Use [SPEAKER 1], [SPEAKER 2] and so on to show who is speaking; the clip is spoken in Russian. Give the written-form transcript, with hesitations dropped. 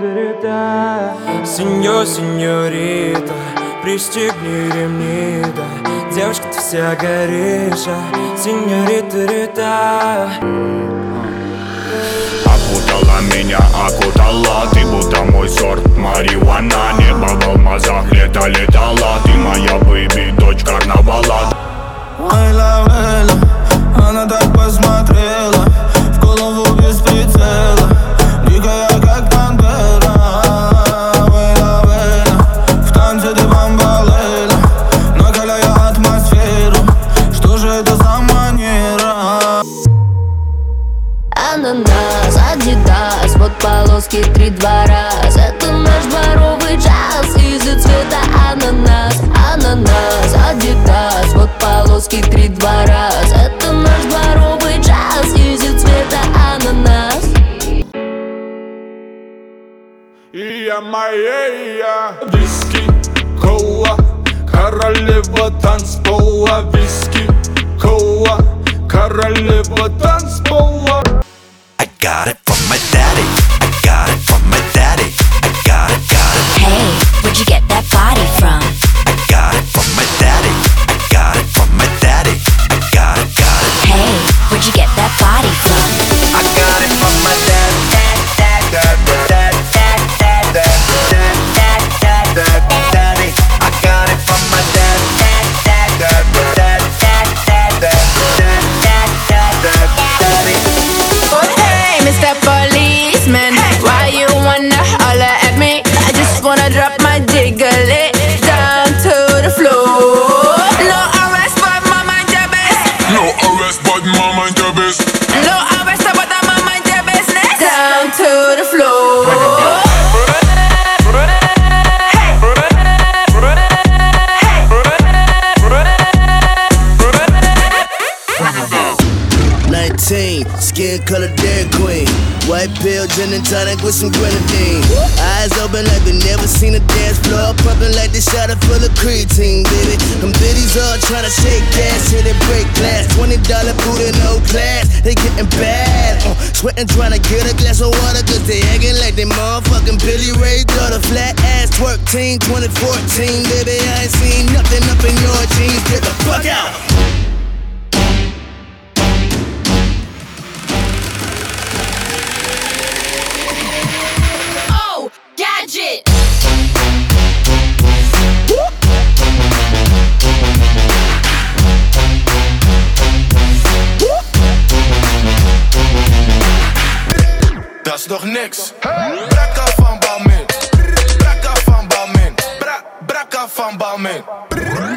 [SPEAKER 1] Сеньор, сеньорита, пристегни ремни, да. Девушка, ты вся горишь, сеньорита, рита.
[SPEAKER 2] Окутала меня, окутала. Ты будто мой сорт марихуана. Небо в алмазах, лето летала. Ты моя бэйби, дочь карнавала.
[SPEAKER 3] Вейла, вейла, она так посмотрела, в голову без прицела, дикая как пантера. Вейла, вейла, в танце ты бомбалейла, накаляя атмосферу. Что же это за манера?
[SPEAKER 4] Ананас, адидас, вот полоски 3-2 раз. Это наш дворовый джаз, из-за цвета ананас. Ананас, адидас, вот полоски 3-2 раз. Это наш дворовый джаз, из-за цвета ананас.
[SPEAKER 2] Я моя виски, кола, королева танцпола. Виски, кола, королева танцпола.
[SPEAKER 5] I got it from my daddy. I got it from my daddy. I got it, got it.
[SPEAKER 4] Hey, where'd you get that body from?
[SPEAKER 5] I got it from my daddy. I got it from my daddy. I got it, got it.
[SPEAKER 4] Hey, where'd you get that body from?
[SPEAKER 5] I got it from my daddy. Daddy. I got it from my daddy.
[SPEAKER 6] Hey, Mr. Policeman, why you wanna holler at me? I just wanna drop my jiggle down to the floor. No arrest, but my mind your best.
[SPEAKER 2] No arrest, but my mind your best.
[SPEAKER 6] No arrest, but my mind your business. Down to the floor. Hey.
[SPEAKER 7] Hey. 19, skin color Dairy Queen. White pill, gin and tonic with some grenadine. Eyes open like they never seen a dance floor. Pumping like they shot it full of creatine, baby. Them biddies all tryna shake gas, till they break glass. $20 booty, no class, they getting bad. Sweating tryna get a glass of water, cause they acting like they motherfucking Billy Ray daughter. Flat ass twerk team, 2014, baby. I ain't seen nothing up in your jeans. Get the fuck out!
[SPEAKER 4] Gadget!
[SPEAKER 3] Dat is nog niks. Brakka van Balmain. Brakka van Balmain. Brakka van Balmain.